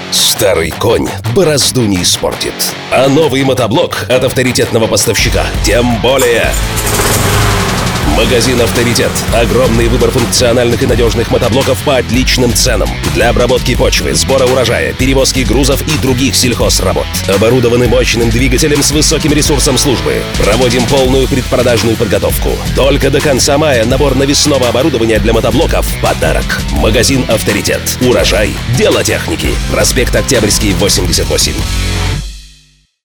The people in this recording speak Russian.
Старый конь борозду не испортит. А новый мотоблок от авторитетного поставщика тем более. Магазин «Авторитет». Огромный выбор функциональных и надежных мотоблоков по отличным ценам. Для обработки почвы, сбора урожая, перевозки грузов и других сельхозработ. Оборудованы мощным двигателем с высоким ресурсом службы. Проводим полную предпродажную подготовку. Только до конца мая набор навесного оборудования для мотоблоков в подарок. Магазин «Авторитет». Урожай – дело техники. Проспект Октябрьский, 88.